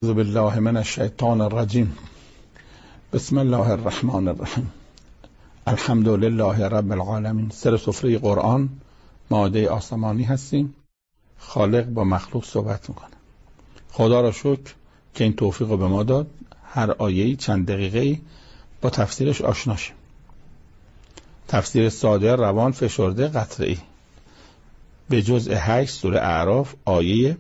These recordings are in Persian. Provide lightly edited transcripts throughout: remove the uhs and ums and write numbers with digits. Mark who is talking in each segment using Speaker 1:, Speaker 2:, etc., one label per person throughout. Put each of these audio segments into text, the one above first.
Speaker 1: اعوذ بالله من الشیطان الرجیم. بسم الله الرحمن الرحیم. الحمد لله رب العالمین. سر سفره قرآن مائده آسمانی هستیم. خالق با مخلوق صحبت میکنه. خدا را شکر که این توفیق رو به ما داد هر آیه‌ای چند دقیقه‌ای با تفسیرش آشنا شیم. تفسیر ساده، روان، فشرده، قطعی. به جزء 8 سوره اعراف آیه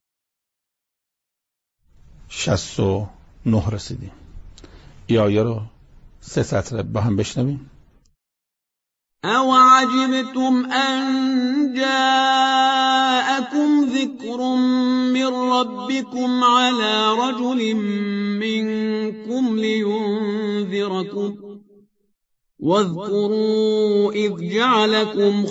Speaker 1: 69 رسیدیم. این آیه رو 3 سطر با هم بشنویم.
Speaker 2: او عجبتم ان جاءكم ذكر من ربكم على رجل منكم لينذركم واذكروا إذ جعلكم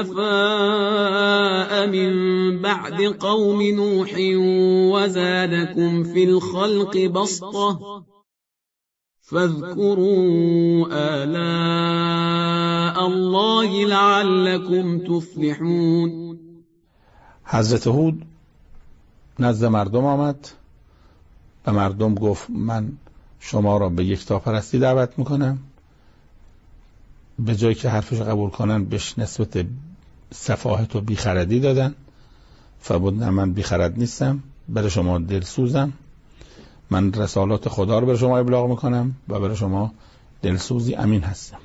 Speaker 2: خلفاء من بعد قوم نوح وزادكم في الخلق بسطة فاذكروا آلاء الله لعلكم تفلحون.
Speaker 1: حضرت هود نزد مردم آمد و مردم گفت من شما را به یکتاپرستی دعوت میکنم. به جایی که حرفش قبول کنن بهش نسبت سفاهت و بیخردی دادن. فرمود نه من بیخرد نیستم، برای شما دلسوزم، من رسالات خدا رو برای شما ابلاغ میکنم و برای شما دلسوزی امین هستم.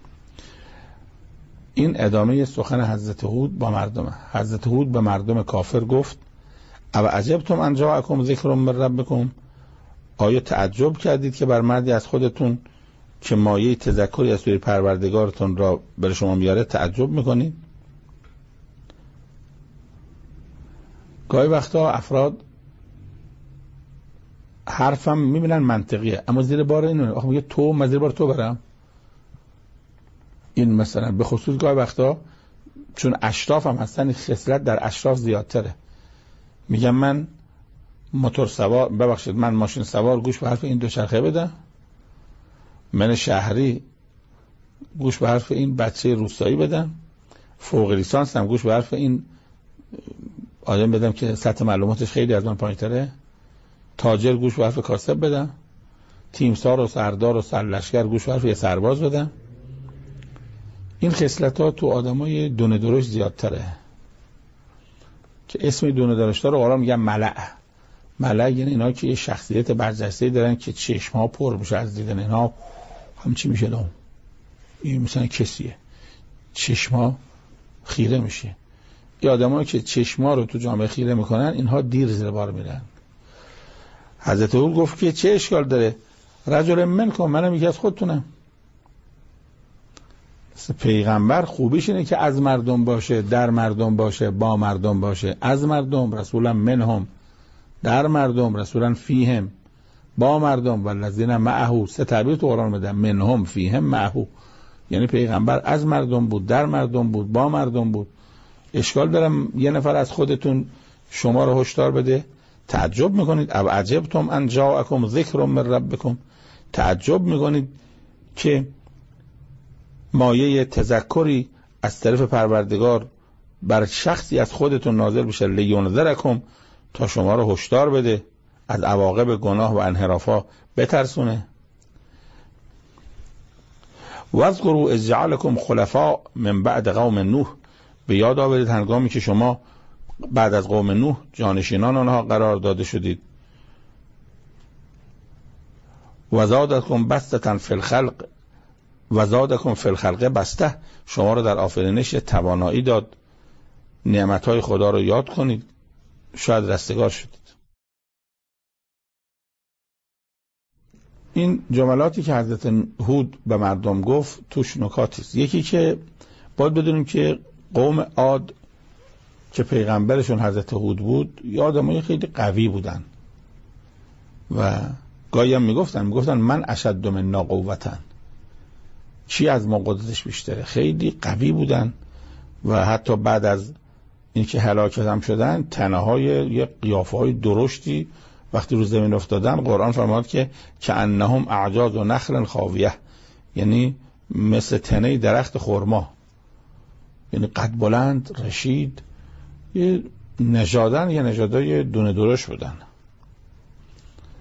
Speaker 1: این ادامه سخن حضرت هود با مردمه. حضرت هود به مردم کافر گفت او عجبتم ان جاءکم ذکر من ربکم، آیا تعجب کردید که بر مردی از خودتون که مایه تذکری از سوی پروردگارتون را برای شما میاره تعجب میکنید؟ گاهی وقتا افراد حرفم میبینن منطقیه اما زیر بار اینه آخه میگه تو من زیر بار تو برم. این مثلا به خصوص گاهی وقتا چون اشراف هم هستن خصلت در اشراف زیادتره. میگم من موتور سوار ببخشید من ماشین سوار گوش به حرف این دوچرخه بدم، من شهری گوش به حرف این بچه روستایی بدم، فوق لیسانس هم گوش به حرف این آدم بدم که سطح معلوماتش خیلی از من پایین‌تره، تاجر گوش به حرف کاسب بدم، تیمسار و سردار و سرلشکر گوش به حرف یه سرباز بدم. این خصلت‌ها تو آدمای دونه درشت زیادتره که اسم دونه درشت‌ها رو قرآن میگن ملأ. ملأ یعنی اینا که یه شخصیت برجسته‌ای دارن که چشم‌ها پر میشه از دیدن اینا. همچی میشه لام این مثلا کسیه چشم‌ها خیره میشه. این آدمایی که چشم‌ها رو تو جامعه خیره میکنن اینها دیر زیر بار میرن. حضرت هود گفت که چه اشکال داره رجل منکم، منم یکی از خودتونم. پیغمبر خوبیش اینه که از مردم باشه، در مردم باشه، با مردم باشه. از مردم رسولا منهم، در مردم رسولا فیهم، با مردم والذین معه. 3 تعبیر تو قرآن میدن منهم فیهم معه، یعنی پیغمبر از مردم بود، در مردم بود، با مردم بود. اشکال دارم یه نفر از خودتون شما رو هشدار بده؟ تعجب میکنید او عجبتم ان جاءکم ذکر من ربکم، تعجب میکنید که مایه تذکری از طرف پروردگار بر شخصی از خودتون نازل بشه لینذرکم، تا شما رو هشدار بده، از عواقب گناه و انحرافا بترسونه. واذکروا اذ جعلکم خلفاء من بعد قوم نوح، به یاد آورید هنگامی که شما بعد از قوم نوح جانشینان آنها قرار داده شدید. وزادکم بسطة فی الخلق، وزادکم فی الخلق بسطة، شما رو در آفرینش توانایی داد. نعمتهای خدا رو یاد کنید، شاید رستگار شدید. این جملاتی که حضرت هود به مردم گفت توش نکاتی است. یکی که باید بدونیم که قوم عاد که پیغمبرشون حضرت هود بود یه آدمای خیلی قوی بودن و گاهی هم میگفتن من اشد منا قوة، چی از ما قدرتش بیشتره. خیلی قوی بودن و حتی بعد از اینکه هلاک هم شدن تنه‌های یه قیافه‌های درشتی وقتی رو زمین افتادن قرآن فرمود که کأنهم اعجاز نخل خاویه، یعنی مثل تنه درخت خرما، یعنی قد بلند رشید، یه نژادای دونه درشت بودن.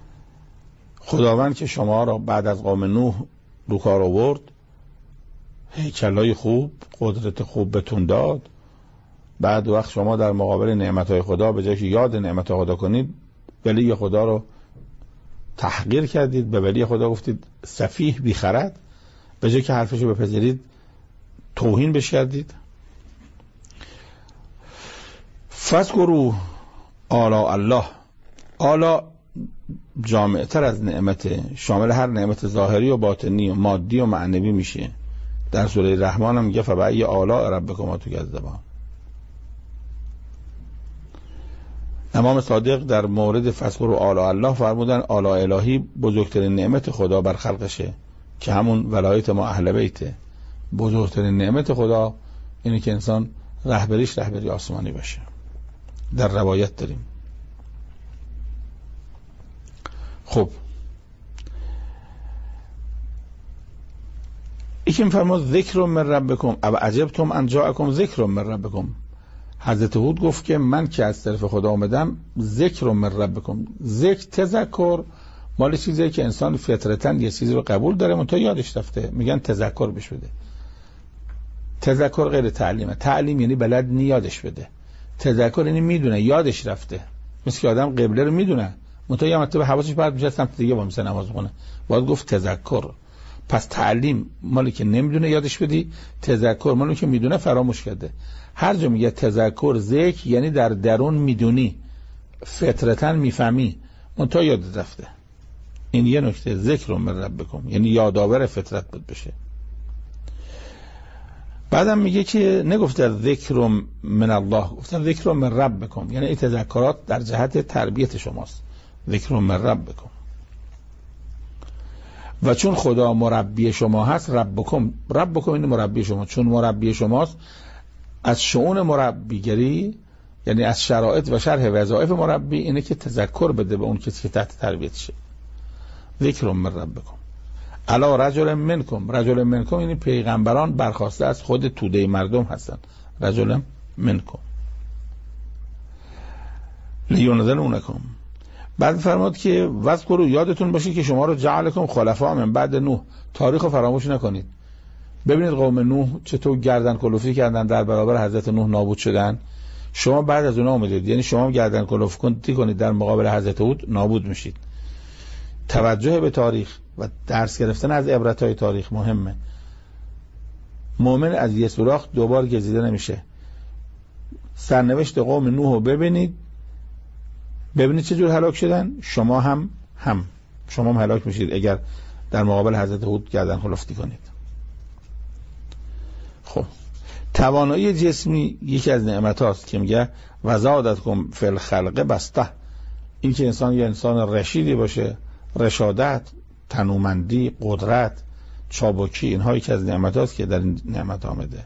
Speaker 1: خداوند که شما را بعد از قوم نوح رو کار آورد، هیکلای خوب، قدرت خوب بهتون داد، بعد وقت شما در مقابل نعمتهای خدا به جای که یاد نعمتهای خدا کنید، ولی خدا رو تحقیر کردید، به ولی خدا گفتید سفیه بیخرد، به جای که حرفشو بپذیرید توهین بش کردید. فاذکروا آلاء الله. آلا جامع تر از نعمت، شامل هر نعمت ظاهری و باطنی و مادی و معنوی میشه. در سوره رحمان هم میگه فبأی آلاء ربکما تکذبان. امام صادق در مورد فاذکروا آلاء الله فرمودن آلاء الهی بزرگترین نعمت خدا بر خلقشه که همون ولایت ما اهل بیته. بزرگترین نعمت خدا اینه که انسان رهبریش رهبری آسمانی باشه. در روایت داریم. خب ایکم فرمود ذکر من ربکم او عجبتم ان جاءکم ذکر من ربکم. حضرت هود گفت که من که از طرف خدا آمدم ذکر من ربکم. ذکر تذکر مال چیزیه که انسان فطرتاً یه چیزی رو قبول داره منتها یادش رفته، میگن تذکر بهش بده. تذکر غیر تعلیمه. تعلیم یعنی بلد نی یادش بده. تذکر یعنی میدونه یادش رفته. مثل که آدم قبله رو میدونه منتها یه مرتبه حواسش پرت میشه سمت دیگه با مثلا نماز میخونه. باید گفت تذکر. پس تعلیم مالی که نمیدونه یادش بدی، تذکر مالی که میدونه فراموش کرده. هر جا میگه تذکر ذکر یعنی در درون میدونی، فطرتاً میفهمی منتها یاد رفته. این یه نکته. ذکر من ربکم یعنی یادآور فطرت بود بشه. بعدم میگه که نگفت در ذکر من الله، گفتن ذکر من ربکم یعنی این تذکرات در جهت تربیت شماست. ذکر من ربکم. و چون خدا مربی شما هست، ربکم این مربی شما، چون مربی شماست، از شؤون مربیگری یعنی از شرایط و شرح وظایف مربی اینه که تذکر بده به اون کسی که تحت تربیتشه. ذکر من ربکم علی رجل منکم. رجل منکم یعنی پیغمبران برخواسته از خود توده مردم هستن. رجل منکم لینذرونکم. بعد فرمود که واذکروا یادتون باشه که شما رو جعلکم خلفاء من بعد نوح. تاریخ رو فراموش نکنید. ببینید قوم نوح چطور گردن کلفتی کردن، در برابر حضرت نوح نابود شدن. شما بعد از اونها اومدید، یعنی شما گردن کلفتی کنید در مقابل حضرت هود، نابود میشید. توجه به تاریخ و درس گرفتن از عبرت‌های تاریخ مهمه. مؤمن از یه سوراخ دوبار گزیده نمیشه. سرنوشت قوم نوح رو ببینید چه جور هلاک شدن. شما هم هلاک میشید اگر در مقابل حضرت هود گردن کلفتی کنید. خب توانایی جسمی یکی از نعمت هاست که میگه وزادتکم فی الخلق بسطه. این که انسان یه انسان رشیدی باشه، رشادت، تنومندی، قدرت، چابکی، اینها یکی از نعمت هاست که در این نعمت آمده.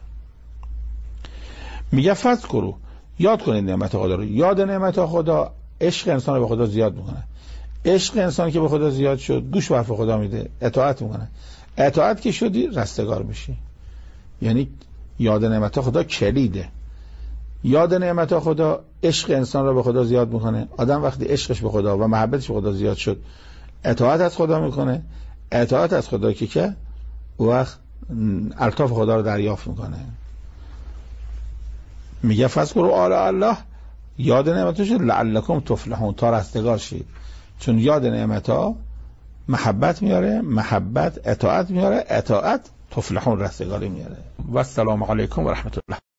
Speaker 1: میگه فاذکروا یاد کنید نعمت خدا رو. یاد نعمت خدا عشق انسان رو به خدا زیاد میکنه. عشق انسان که به خدا زیاد شد گوش به حرف خدا میده، اطاعت میکنه. اطاعت که شدی رستگار میشی. یعنی یاد نعمت خدا کلیده. یاد نعمت خدا عشق انسان رو به خدا زیاد میکنه. آدم وقتی عشقش به خدا و محبتش به خدا زیاد شد اطاعت از خدا میکنه. اطاعت از خدا که وقت الطاف خدا رو دریافت میکنه. میگه فاذکروا آلاء الله یاد نعمتش لعلکم تفلحون تا رستگار شید. چون یاد نعمتها محبت میاره، محبت اطاعت میاره، اطاعت تفلحون رستگاری میاره. و السلام علیکم و رحمت الله.